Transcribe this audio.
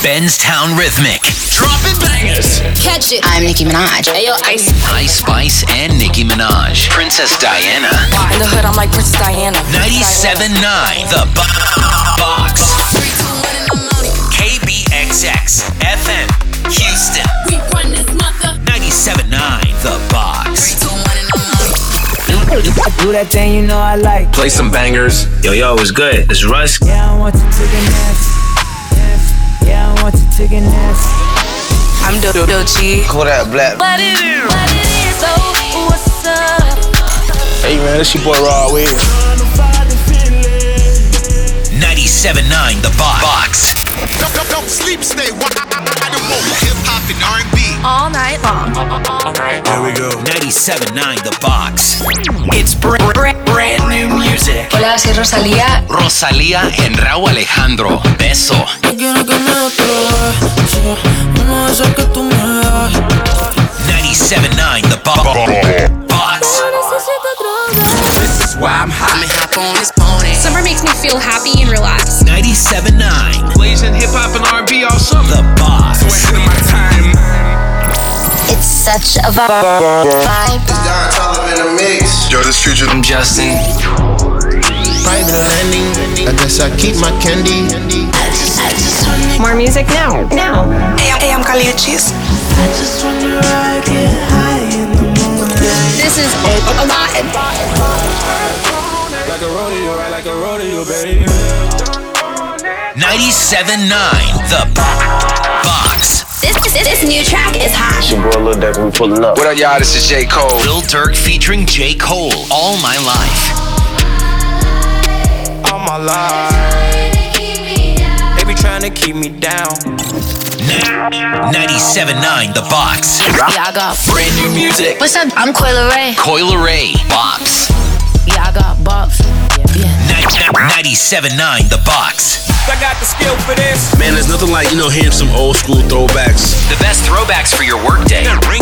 Benstown Rhythmic. Dropping bangers. Catch it. I'm Nicki Minaj. Ayo, Ice. Ice Spice and Nicki Minaj. Princess Diana. In the hood, I'm like Princess Diana. 97.9 The Box. KBXX FM Houston. We run this mother. 97.9 The Box. Do that thing you know I like. Play some bangers. Yo, what's good? It's Russ. Yeah, I want you to get nasty. Yeah, I want you to get nasty. I'm Dochi. Kodak Black. What it is, oh, what's up? Hey man, this your boy Raw Wave. 97.9 The Box. Don't sleep, stay wide. Hip-hop and R&B. All night long. Here we go. 97.9 The Box. It's brand new music. Hola, soy Rosalía. Rosalía and Raúl Alejandro. Beso. Quiero que me des otro beso. Uno de esos que tú me das. 97.9 The Box. This is why I'm hot. Let me hop on this pony. Summer makes me feel happy and relaxed. 97.9 Blazing hip hop and R&B all summer. The Box. Ahead of my time. It's such a vibe. Don Tolliver in the mix. Yo, this Future. I'm Justin. Private landing. I guess I keep my candy. More music now. Hey, I'm Khalid Cheese. I just wanna ride, get high in the morning. This is a lot. Like a rodeo, right? Like a rodeo, baby. 97.9 The Box. This new track is hot. Your boy Lil Durk, we pulling up. What up, y'all? This is J. Cole. Lil Durk featuring J. Cole. All My Life. All my life. They be trying to keep me down. 97.9 The Box. Yeah, I got Brand new music. What's up? I'm Coyle Ray. Coil Ray. Bops. Yeah, I got bops. Yeah. 97.9 The Box. I got the skill for this. Man, there's nothing like, hearing some old school throwbacks. The best throwbacks for your workday. Ring